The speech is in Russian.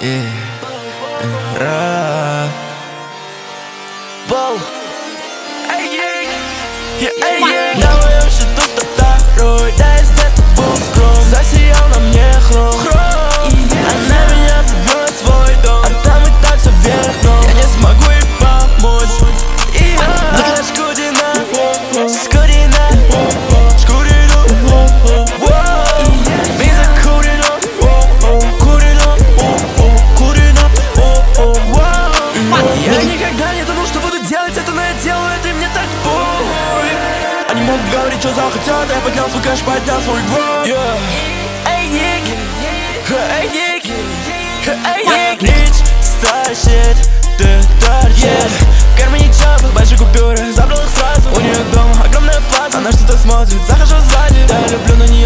На моем счету 100 второй, да из детства был скром. Засиял на мне хром. Она меня зовет в свой дом, а там и так все вверх дном. Я не смогу ей помочь. Шкурина, шкурина, шкурина, Миза курина, курина, курина. Я никогда не думал, что буду делать это, но я делаю это, и мне так больно. Они могут говорить, что захотят, я поднял свой кэш, поднял свой гвоздь. Эй, Ник, эй, Ник, эй, Ник. Рич стащит, ты торчишь. В кармане чапы, большие купюры, забрал их сразу. У нее дома огромная плата, она что-то смотрит, захожу сзади. Да, я люблю на нее